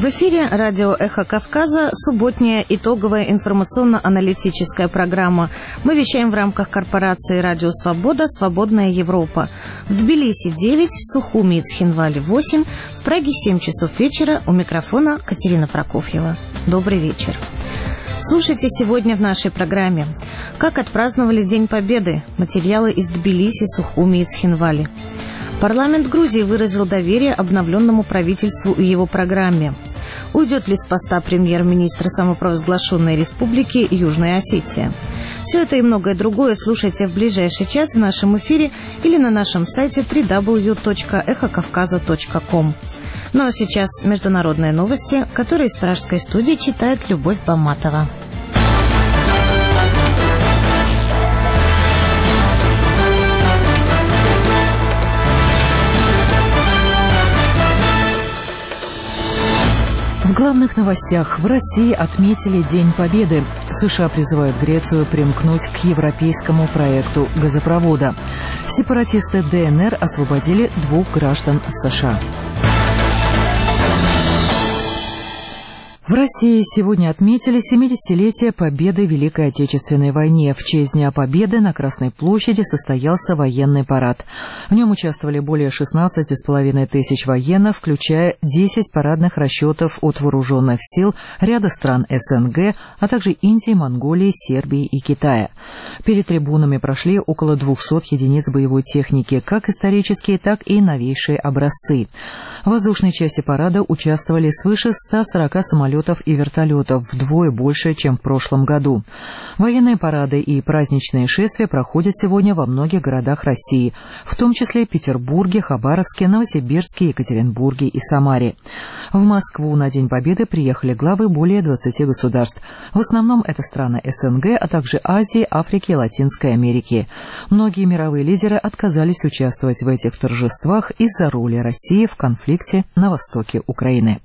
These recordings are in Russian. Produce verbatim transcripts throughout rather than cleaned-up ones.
В эфире радио «Эхо Кавказа», субботняя итоговая информационно-аналитическая программа. Мы вещаем в рамках корпорации «Радио Свобода. Свободная Европа». В Тбилиси девять, в Сухуми и Цхинвале восемь, в Праге семь часов вечера. У микрофона Катерина Прокофьева. Добрый вечер. Слушайте сегодня в нашей программе. Как отпраздновали День Победы? Материалы из Тбилиси, Сухуми и Цхинвали. Парламент Грузии выразил доверие обновленному правительству и его программе. Уйдет ли с поста премьер-министра самопровозглашенной республики Южная Осетия? Все это и многое другое слушайте в ближайший час в нашем эфире или на нашем сайте дабл ю дабл ю дабл ю точка эхо кавказа точка ком. Ну а сейчас международные новости, которые из пражской студии читает Любовь Баматова. В главных новостях: в России отметили День Победы. США призывают Грецию примкнуть к европейскому проекту газопровода. Сепаратисты ДНР освободили двух граждан США. В России сегодня отметили семидесятилетие Победы в Великой Отечественной войне. В честь Дня Победы на Красной площади состоялся военный парад. В нем участвовали более шестнадцати с половиной тысяч военных, включая десять парадных расчетов от вооруженных сил ряда стран СНГ, а также Индии, Монголии, Сербии и Китая. Перед трибунами прошли около двухсот единиц боевой техники, как исторические, так и новейшие образцы. В воздушной части парада участвовали свыше ста сорока самолетов и вертолетов, вдвое больше, чем в прошлом году. Военные парады и праздничные шествия проходят сегодня во многих городах России, в том числе Петербурге, Хабаровске, Новосибирске, Екатеринбурге и Самаре. В Москву на День Победы приехали главы более двадцати государств. В основном это страны СНГ, а также Азии, Африки и Латинской Америки. Многие мировые лидеры отказались участвовать в этих торжествах из-за роли России в конфликте на востоке Украины.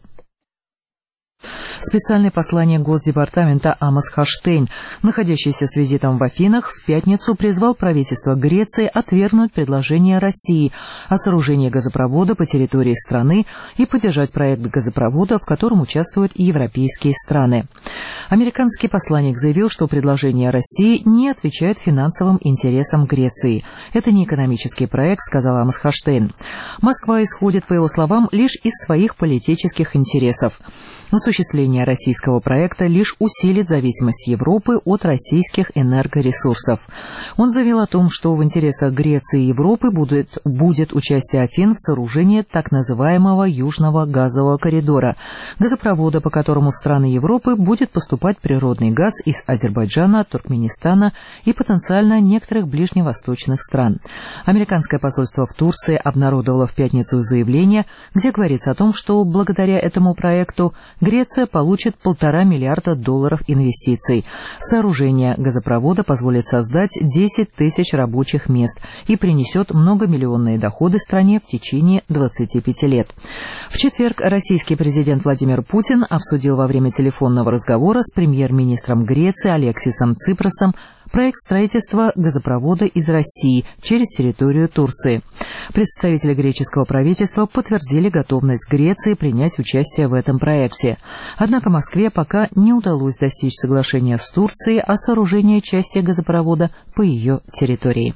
Специальный посланник Госдепартамента Амос Хаштейн, находящийся с визитом в Афинах, в пятницу призвал правительство Греции отвергнуть предложение России о сооружении газопровода по территории страны и поддержать проект газопровода, в котором участвуют европейские страны. Американский посланник заявил, что предложение России не отвечает финансовым интересам Греции. Это не экономический проект, сказал Амос Хаштейн. Москва исходит, по его словам, лишь из своих политических интересов. Осуществление российского проекта лишь усилит зависимость Европы от российских энергоресурсов. Он заявил о том, что в интересах Греции и Европы будет, будет участие Афин в сооружении так называемого Южного газового коридора, газопровода, по которому страны Европы будет поступать природный газ из Азербайджана, Туркменистана и потенциально некоторых ближневосточных стран. Американское посольство в Турции обнародовало в пятницу заявление, где говорится о том, что благодаря этому проекту Греция получит полтора миллиарда долларов инвестиций. Сооружение газопровода позволит создать десять тысяч рабочих мест и принесет многомиллионные доходы стране в течение двадцати пяти лет. В четверг российский президент Владимир Путин обсудил во время телефонного разговора с премьер-министром Греции Алексисом Ципросом проект строительства газопровода из России через территорию Турции. Представители греческого правительства подтвердили готовность Греции принять участие в этом проекте. Однако Москве пока не удалось достичь соглашения с Турцией о сооружении части газопровода по ее территории.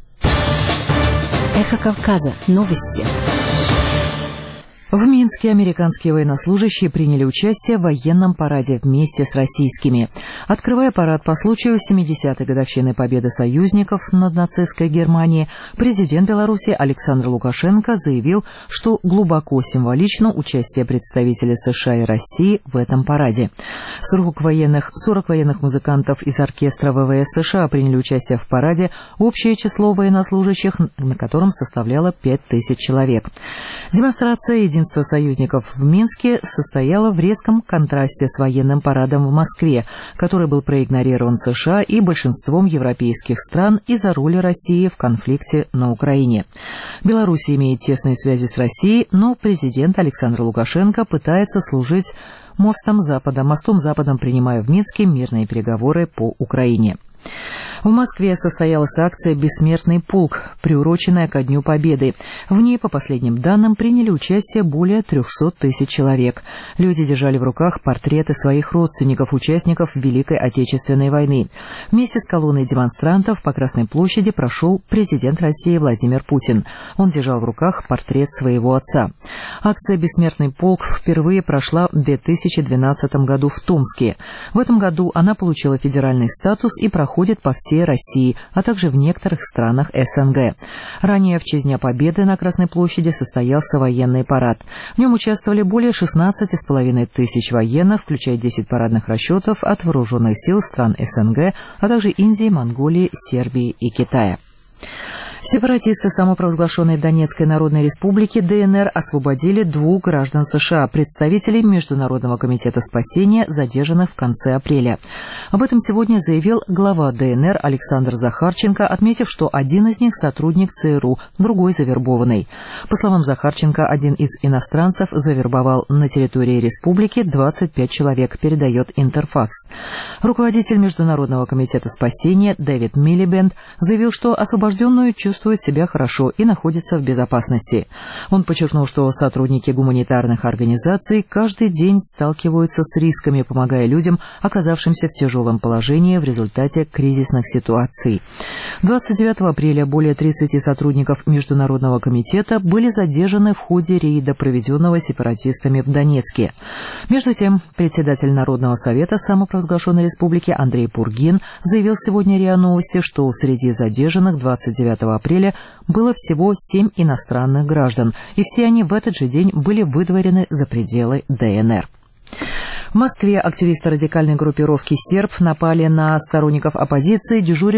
Эхо Кавказа. Новости. В Минске американские военнослужащие приняли участие в военном параде вместе с российскими. Открывая парад по случаю семидесятой годовщины победы союзников над нацистской Германией, президент Беларуси Александр Лукашенко заявил, что глубоко символично участие представителей США и России в этом параде. сорок военных, сорок военных музыкантов из оркестра ВВС США приняли участие в параде, общее число военнослужащих на котором составляло пять тысяч человек. Демонстрация единства союзников в Минске состояла в резком контрасте с военным парадом в Москве, который был проигнорирован США и большинством европейских стран из-за роли России в конфликте на Украине. Беларусь имеет тесные связи с Россией, но президент Александр Лукашенко пытается служить мостом Запада, мостом Западом, принимая в Минске мирные переговоры по Украине. В Москве состоялась акция «Бессмертный полк», приуроченная ко Дню Победы. В ней, по последним данным, приняли участие более трехсот тысяч человек. Люди держали в руках портреты своих родственников, участников Великой Отечественной войны. Вместе с колонной демонстрантов по Красной площади прошел президент России Владимир Путин. Он держал в руках портрет своего отца. Акция «Бессмертный полк» впервые прошла в две тысячи двенадцатом году в Томске. В этом году она получила федеральный статус и проходит по всей России, а также в некоторых странах СНГ. Ранее в честь Дня Победы на Красной площади состоялся военный парад. В нем участвовали более шестнадцати с половиной тысяч военных, включая десять парадных расчетов от вооруженных сил стран СНГ, а также Индии, Монголии, Сербии и Китая. Сепаратисты самопровозглашенной Донецкой Народной Республики ДНР освободили двух граждан США, представителей Международного комитета спасения, задержанных в конце апреля. Об этом сегодня заявил глава ДНР Александр Захарченко, отметив, что один из них сотрудник ЦРУ, другой завербованный. По словам Захарченко, один из иностранцев завербовал на территории республики двадцать пять человек, передает Интерфакс. Руководитель Международного комитета спасения Дэвид Милибенд заявил, что освобожденную чувствует чувствует себя хорошо и находится в безопасности. Он подчеркнул, что сотрудники гуманитарных организаций каждый день сталкиваются с рисками, помогая людям, оказавшимся в тяжелом положении в результате кризисных ситуаций. двадцать девятого апреля более тридцати сотрудников Международного комитета были задержаны в ходе рейда, проведенного сепаратистами в Донецке. Между тем, председатель Народного совета самопровозглашенной республики Андрей Пургин заявил сегодня РИА Новости, что среди задержанных двадцать девятого апреля было всего семь иностранных граждан, и все они в этот же день были выдворены за пределы ДНР. В Москве активисты радикальной группировки «Серб» напали на сторонников оппозиции, дежуривших